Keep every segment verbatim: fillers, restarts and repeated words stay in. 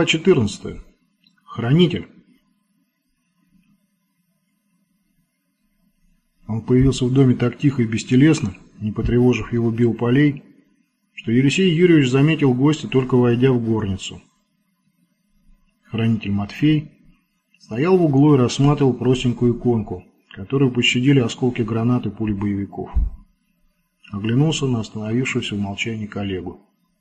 Глава четырнадцатая. Хранитель. Он появился в доме так тихо и бестелесно, не потревожив его биополей, что Елисей Юрьевич заметил гостя, только войдя в горницу. Хранитель Матфей стоял в углу и рассматривал простенькую иконку, которую пощадили осколки гранат и пули боевиков. Оглянулся на остановившуюся в молчании коллегу.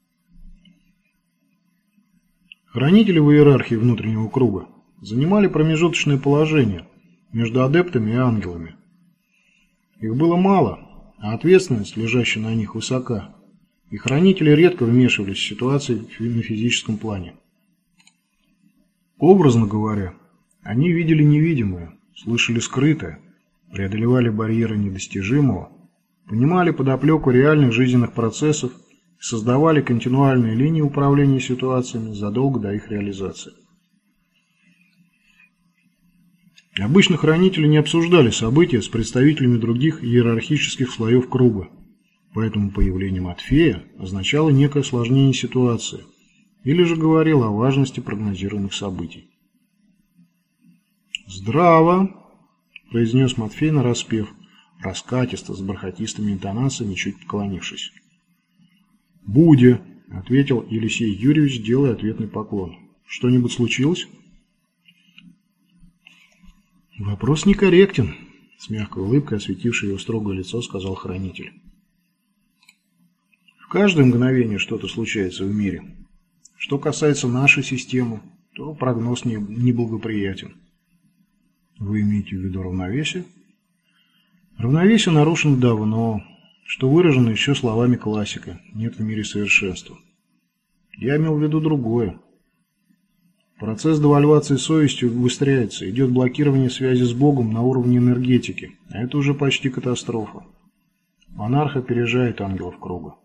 Хранители в иерархии внутреннего круга занимали промежуточное положение между адептами и ангелами. Их было мало, а ответственность, лежащая на них, высока, и хранители редко вмешивались в ситуации на физическом плане. Образно говоря, они видели невидимое, слышали скрытое, преодолевали барьеры недостижимого, понимали подоплеку реальных жизненных процессов и создавали континуальные линии управления ситуациями задолго до их реализации. Обычно хранители не обсуждали события с представителями других иерархических слоев круга, поэтому появление Матфея означало некое осложнение ситуации или же говорило о важности прогнозируемых событий. «Здраво!» – произнес Матфей нараспев, раскатисто, с бархатистыми интонациями, чуть поклонившись. «Буде!» – ответил Елисей Юрьевич, делая ответный поклон. «Что-нибудь случилось?» «Вопрос некорректен», – с мягкой улыбкой, осветившей его строгое лицо, сказал хранитель. «В каждое мгновение что-то случается в мире. Что касается нашей системы, то прогноз не, неблагоприятен». «Вы имеете в виду равновесие?» «Равновесие нарушено давно, что выражено еще словами классика: нет в мире совершенства. Я имел в виду другое. Процесс девальвации совестью убыстряется, идет блокирование связи с Богом на уровне энергетики, а это уже почти катастрофа. Монарх опережает ангелов круга».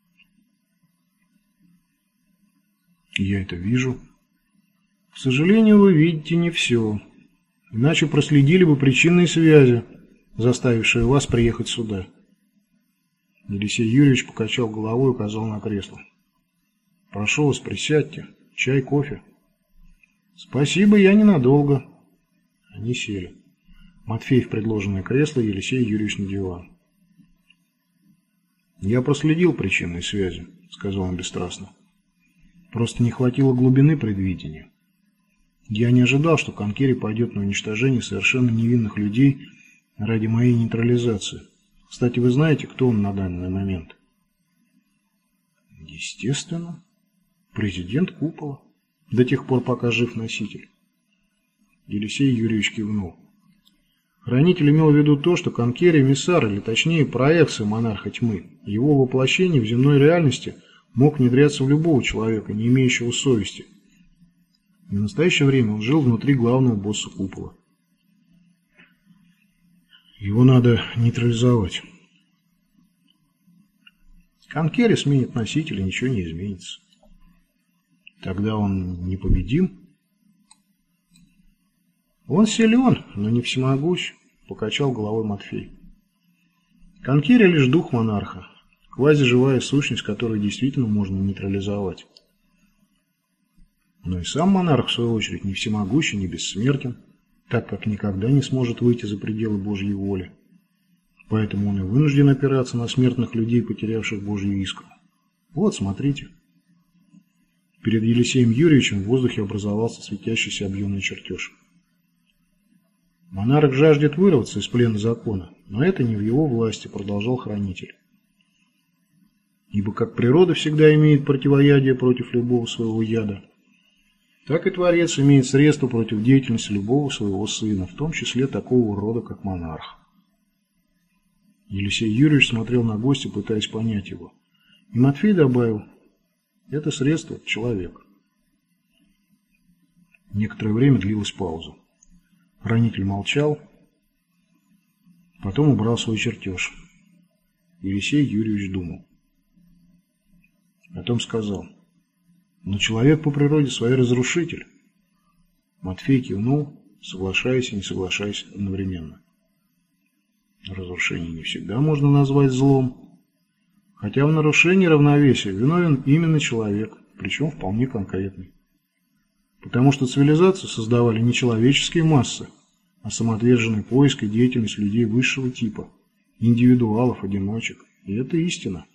«Я это вижу». «К сожалению, вы видите не все. Иначе проследили бы причинные связи, заставившие вас приехать сюда». Елисей Юрьевич покачал головой и указал на кресло. «Прошу вас, присядьте. Чай, кофе?» «Спасибо, я ненадолго». Они сели. Матфей в предложенное кресло, Елисей Юрьевич на диван. «Я проследил причинные связи», — сказал он бесстрастно. «Просто не хватило глубины предвидения. Я не ожидал, что Конкери пойдет на уничтожение совершенно невинных людей ради моей нейтрализации. Кстати, вы знаете, кто он на данный момент?» «Естественно. Президент Купола. До тех пор, пока жив носитель». Елисей Юрьевич кивнул. Хранитель имел в виду то, что Конкери – эмиссар, или точнее проекция монарха тьмы. Его воплощение в земной реальности мог внедряться в любого человека, не имеющего совести. И в настоящее время он жил внутри главного босса Купола. Его надо нейтрализовать. Конкери сменит носителя, ничего не изменится. Тогда он непобедим? Он силен, но не всемогущ, покачал головой Матфей. Конкери лишь дух монарха, квазиживая сущность, которую действительно можно нейтрализовать. Но и сам монарх, в свою очередь, не всемогущ и не бессмертен, так как никогда не сможет выйти за пределы Божьей воли. Поэтому он и вынужден опираться на смертных людей, потерявших Божью искру. Вот, смотрите. Перед Елисеем Юрьевичем в воздухе образовался светящийся объемный чертеж. Монарх жаждет вырваться из плена закона, но это не в его власти, продолжал хранитель. Ибо как природа всегда имеет противоядие против любого своего яда, так и Творец имеет средства против деятельности любого своего сына, в том числе такого рода, как монарх. Елисей Юрьевич смотрел на гостя, пытаясь понять его. И Матфей добавил: это средство – человек. Некоторое время длилась пауза. Хранитель молчал, потом убрал свой чертеж. Елисей Юрьевич думал. Потом сказал: но человек по природе своей разрушитель. Матфей кивнул, соглашаясь и не соглашаясь одновременно. Разрушение не всегда можно назвать злом, хотя в нарушении равновесия виновен именно человек, причем вполне конкретный. Потому что цивилизацию создавали не человеческие массы, а самоотверженный поиск и деятельность людей высшего типа, индивидуалов, одиночек. И это истина.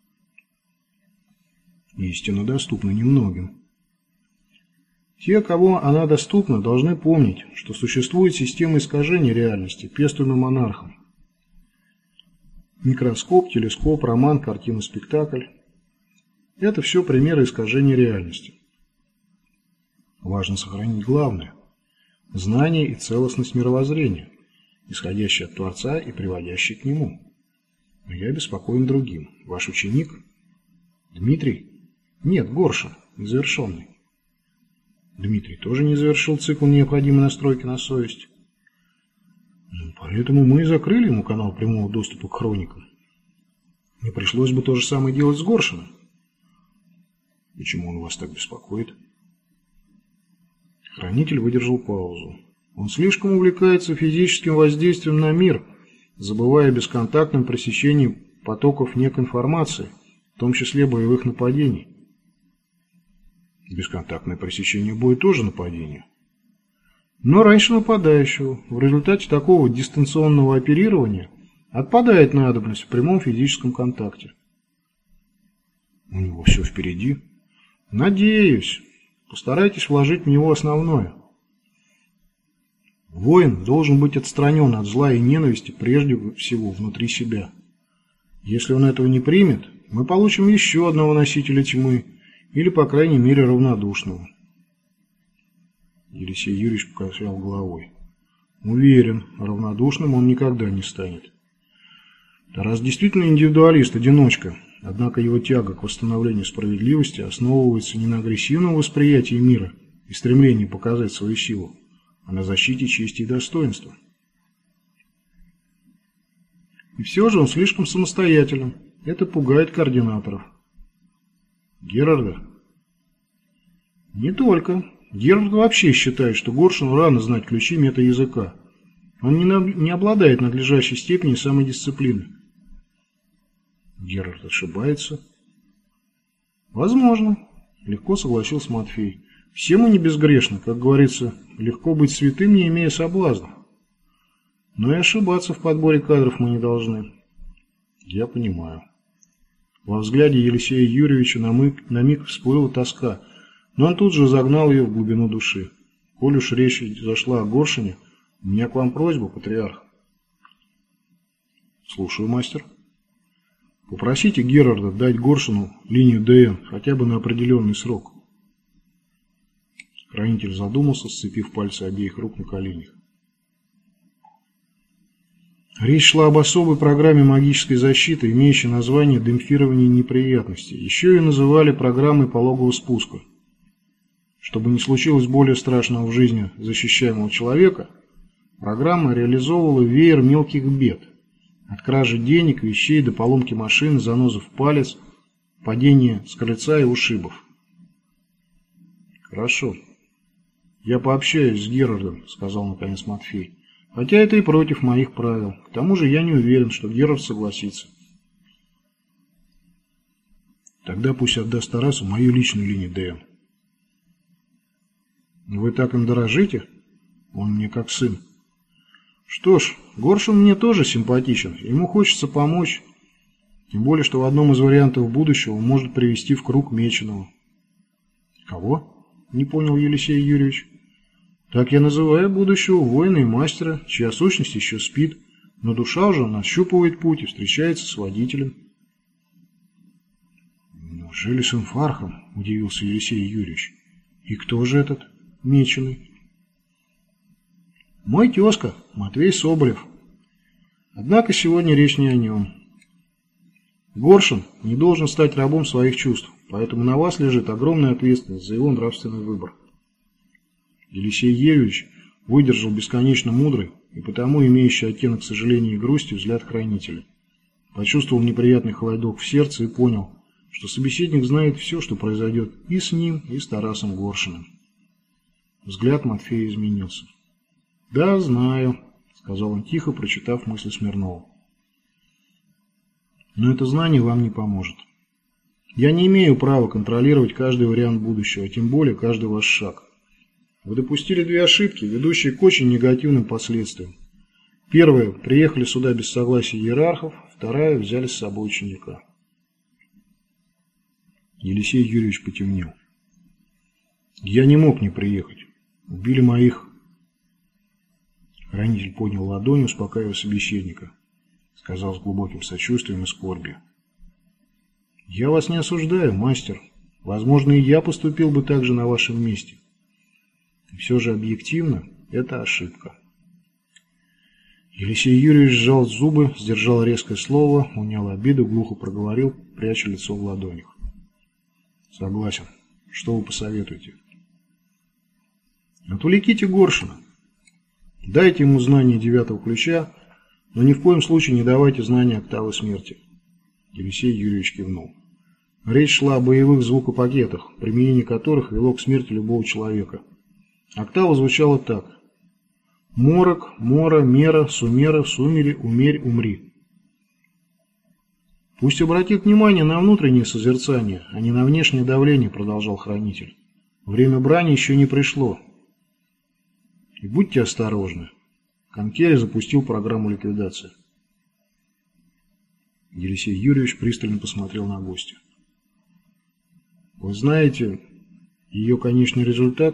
Истина доступна немногим. Те, кого она доступна, должны помнить, что существует система искажения реальности, пестуемая монархом. Микроскоп, телескоп, роман, картина, спектакль – это все примеры искажения реальности. Важно сохранить главное – знание и целостность мировоззрения, исходящее от Творца и приводящее к Нему. Но я беспокоен другим. Ваш ученик? Дмитрий? Нет, Горшин, незавершенный. Дмитрий тоже не завершил цикл необходимой настройки на совесть. Поэтому мы и закрыли ему канал прямого доступа к хроникам. Не пришлось бы то же самое делать с Горшиным. Почему он вас так беспокоит? Хранитель выдержал паузу. Он слишком увлекается физическим воздействием на мир, забывая о бесконтактном пресечении потоков некой информации, в том числе боевых нападений. Бесконтактное пресечение будет тоже нападение. Но раньше нападающего в результате такого дистанционного оперирования отпадает надобность в прямом физическом контакте. У него все впереди. Надеюсь. Постарайтесь вложить в него основное. Воин должен быть отстранен от зла и ненависти прежде всего внутри себя. Если он этого не примет, мы получим еще одного носителя тьмы, или, по крайней мере, равнодушного. Елисей Юрьевич покачал головой. Уверен, равнодушным он никогда не станет. Тарас действительно индивидуалист, одиночка, однако его тяга к восстановлению справедливости основывается не на агрессивном восприятии мира и стремлении показать свою силу, а на защите чести и достоинства. И все же он слишком самостоятелен. Это пугает координаторов. Герарда? Не только. Герард вообще считает, что Горшину рано знать ключи мета-языка. Он не, на... не обладает надлежащей степенью самодисциплины. Герард ошибается. Возможно. Легко согласился Матфей. Все мы не безгрешны, как говорится, легко быть святым, не имея соблазнов. Но и ошибаться в подборе кадров мы не должны. Я понимаю. Во взгляде Елисея Юрьевича на миг, на миг всплыла тоска, но он тут же загнал ее в глубину души. Коль уж речь зашла о Горшине, у меня к вам просьба, патриарх. Слушаю, мастер. Попросите Герарда дать Горшину линию ДН хотя бы на определенный срок. Хранитель задумался, сцепив пальцы обеих рук на коленях. Речь шла об особой программе магической защиты, имеющей название демпфирование неприятностей. Еще ее называли программой пологового спуска. Чтобы не случилось более страшного в жизни защищаемого человека, программа реализовывала веер мелких бед. От кражи денег, вещей до поломки машины, занозов в палец, падения с крыльца и ушибов. Хорошо. Я пообщаюсь с Герардом, сказал наконец Матфей. Хотя это и против моих правил. К тому же я не уверен, что Герард согласится. Тогда пусть отдаст Тарасу мою личную линию ДН. Вы так им дорожите? Он мне как сын. Что ж, Горшин мне тоже симпатичен. Ему хочется помочь. Тем более, что в одном из вариантов будущего он может привести в круг Меченого. Кого? Не понял Елисей Юрьевич. Так я называю будущего воина и мастера, чья сущность еще спит, но душа уже нащупывает путь и встречается с водителем. Неужели с Инфархом? Удивился Елисей Юрьевич. И кто же этот Меченый? Мой тезка, Матвей Соболев. Однако сегодня речь не о нем. Горшин не должен стать рабом своих чувств, поэтому на вас лежит огромная ответственность за его нравственный выбор. Елисей Юрьевич выдержал бесконечно мудрый и потому имеющий оттенок сожаления и грусти взгляд хранителя. Почувствовал неприятный холодок в сердце и понял, что собеседник знает все, что произойдет и с ним, и с Тарасом Горшиным. Взгляд Матфея изменился. «Да, знаю», — сказал он тихо, прочитав мысли Смирнова. «Но это знание вам не поможет. Я не имею права контролировать каждый вариант будущего, тем более каждый ваш шаг. Вы допустили две ошибки, ведущие к очень негативным последствиям. Первая – приехали сюда без согласия иерархов, вторая – взяли с собой ученика. Елисей Юрьевич потемнел. Я не мог не приехать. Убили моих. Хранитель поднял ладонь, успокаивая собеседника. Сказал с глубоким сочувствием и скорбью. Я вас не осуждаю, мастер. Возможно, и я поступил бы так же на вашем месте. И все же объективно это ошибка. Елисей Юрьевич сжал зубы, сдержал резкое слово, унял обиду, глухо проговорил, пряча лицо в ладонях. Согласен. Что вы посоветуете? Отвлеките Горшина. Дайте ему знание девятого ключа, но ни в коем случае не давайте знания октавы смерти. Елисей Юрьевич кивнул. Речь шла о боевых звукопакетах, применение которых вело к смерти любого человека. Октава звучала так. Морок, мора, мера, сумера, сумери, умерь, умри. Пусть обратит внимание на внутреннее созерцание, а не на внешнее давление, продолжал хранитель. Время брани еще не пришло. И будьте осторожны. Конкери запустил программу ликвидации. Елисей Юрьевич пристально посмотрел на гостя. Вы знаете ее конечный результат?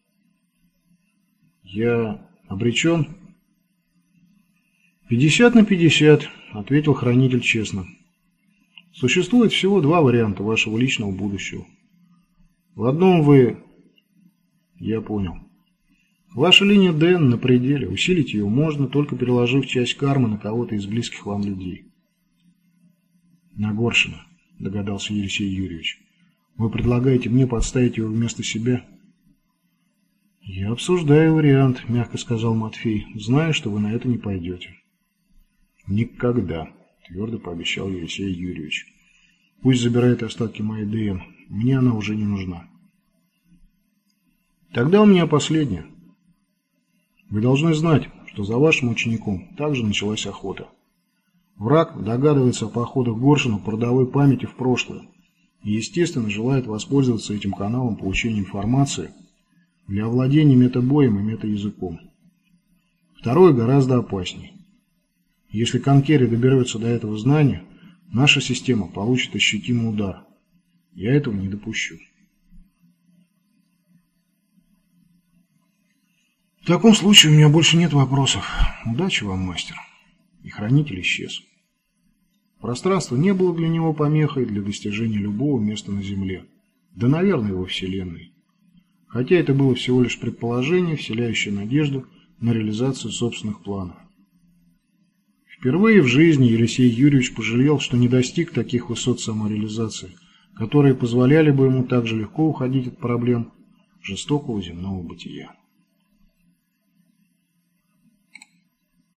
Я обречен? Пятьдесят на пятьдесят, ответил хранитель честно. Существует всего два варианта вашего личного будущего. В одном вы... Я понял. Ваша линия ДН на пределе. Усилить ее можно, только переложив часть кармы на кого-то из близких вам людей. На Горшина, догадался Елисей Юрьевич. Вы предлагаете мне подставить его вместо себя? Я обсуждаю вариант, мягко сказал Матфей, зная, что вы на это не пойдете. Никогда, твердо пообещал Елисей Юрьевич. Пусть забирает остатки моей ДН. Мне она уже не нужна. Тогда у меня последнее. Вы должны знать, что за вашим учеником также началась охота. Враг догадывается о походах Горшина по родовой памяти в прошлое и, естественно, желает воспользоваться этим каналом получения информации для овладения метабоем и метаязыком. Второе гораздо опаснее. Если Конкери доберется до этого знания, наша система получит ощутимый удар. Я этого не допущу. В таком случае у меня больше нет вопросов. Удачи вам, мастер. И хранитель исчез. Пространство не было для него помехой для достижения любого места на Земле. Да, наверное, во Вселенной. Хотя это было всего лишь предположение, вселяющее надежду на реализацию собственных планов. Впервые в жизни Елисей Юрьевич пожалел, что не достиг таких высот самореализации, которые позволяли бы ему так же легко уходить от проблем жестокого земного бытия.